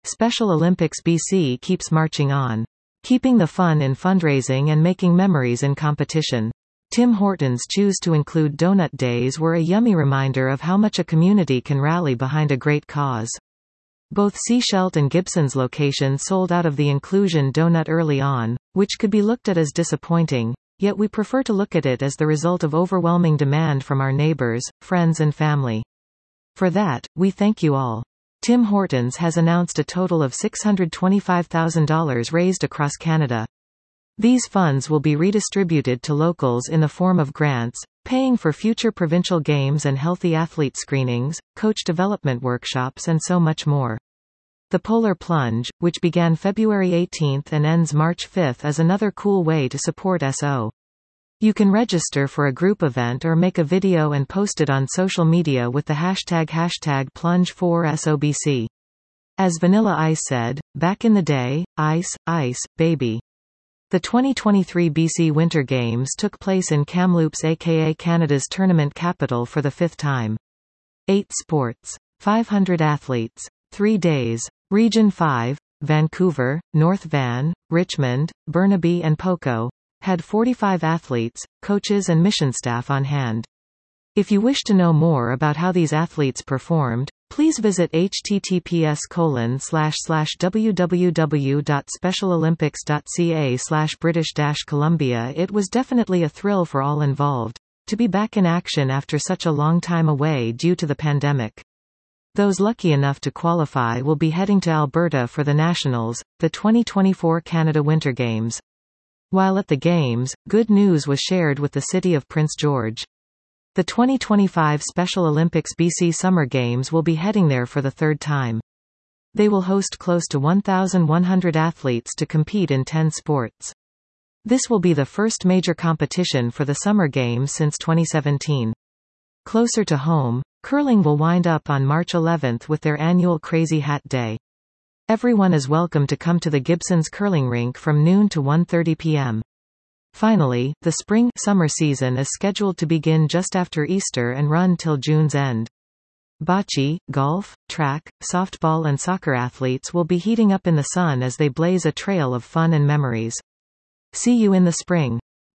Special Olympics BC keeps marching on. Keeping the fun in fundraising and making memories in competition. Tim Hortons choose to include Donut Days were a yummy reminder of how much a community can rally behind a great cause. Both Seashelt and Gibson's locations sold out of the inclusion donut early on, which could be looked at as disappointing, yet we prefer to look at it as the result of overwhelming demand from our neighbors, friends and family. For that, we thank you all. Tim Hortons has announced a total of $625,000 raised across Canada. These funds will be redistributed to locals in the form of grants, paying for future provincial games and healthy athlete screenings, coach development workshops and so much more. The Polar Plunge, which began February 18 and ends March 5, is another cool way to support SO. You can register for a group event or make a video and post it on social media with the hashtag #Plunge4SOBC. As Vanilla Ice said, back in the day, ice, ice, baby. The 2023 BC Winter Games took place in Kamloops aka Canada's tournament capital for the 5th time. 8 sports. 500 athletes. 3 days. Region 5, Vancouver, North Van, Richmond, Burnaby and Poco, had 45 athletes, coaches and mission staff on hand. If you wish to know more about how these athletes performed, please visit https://www.specialolympics.ca/British-Columbia. It was definitely a thrill for all involved, to be back in action after such a long time away due to the pandemic. Those lucky enough to qualify will be heading to Alberta for the Nationals, the 2024 Canada Winter Games. While at the Games, good news was shared with the city of Prince George. The 2025 Special Olympics BC Summer Games will be heading there for the 3rd time. They will host close to 1,100 athletes to compete in 10 sports. This will be the first major competition for the Summer Games since 2017. Closer to home, curling will wind up on March 11 with their annual Crazy Hat Day. Everyone is welcome to come to the Gibsons curling rink from noon to 1:30 p.m. Finally, the spring-summer season is scheduled to begin just after Easter and run till June's end. Bocce, golf, track, softball and soccer athletes will be heating up in the sun as they blaze a trail of fun and memories. See you in the spring.